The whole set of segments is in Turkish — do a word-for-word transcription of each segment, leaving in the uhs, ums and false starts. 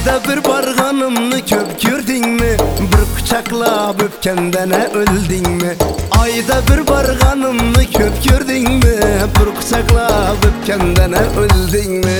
Ayda bir barganımni köp gördingmi? Bir kuchaklab öpkendene öldingmi? Ayda bir barganımni köp gördingmi? Bir kuchaklab öpkendene öldingmi?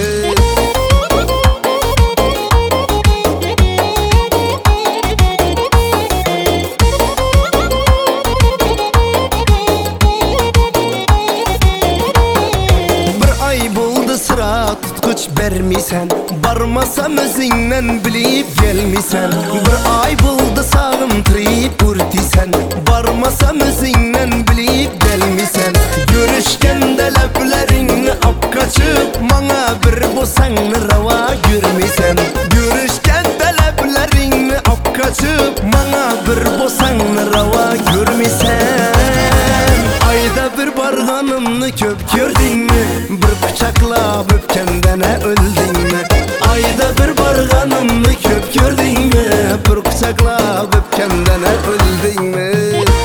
Sıra tutkuç vermisen, barmasam özünden bilip gelmisen. Bir ay buldu sağım tirip urtisen, barmasam özünden bilip gelmisen. Görüşkende leplerini ap kaçıp, mana bir bosanını rava görmisen. Görüşkende leplerini ap kaçıp, mana bir bosanını rava görmisen. Ayda bir barganımni köp gördingmi? Bir kuchaklab öpkendene öldingmi? Ayda bir barganımni köp gördingmi? Bir kuchaklab öpkendene öldingmi?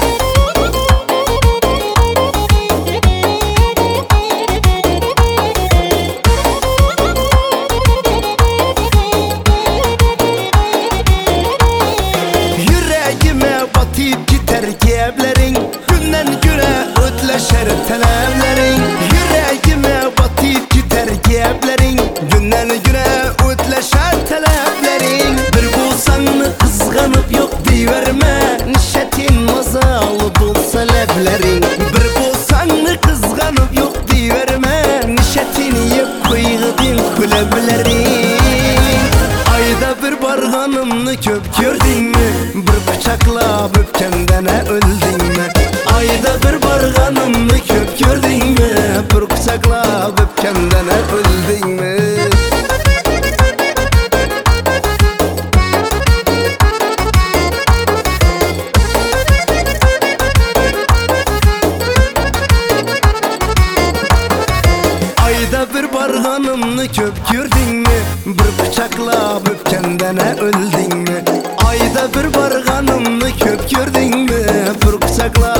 Yüreğime batıp gider geblerin, günden güne ötleşer telemlerin. Yüreğime batıp gider geblerin, günden güne ötleşer teleplerin. Bir bulsanını kızganıp yok diverme, nişetin mazalı bulsa leblerin. Bir bulsanını kızganıp yok diverme, nişetini yep koyğıdın kuleblerin. Ayda bir barganımni köp gördingmi? Bir kuchaklab öpkendene öldingmi? Ayda bir barganımni köp gördingmi? Bir kuchaklab öpkendene öldingmi? Ayda bir barganımni köp gördingmi? Bir kuchaklab öpkendene öldingmi? Ayda bir barganımni köp gördingmi? Bir kuchaklab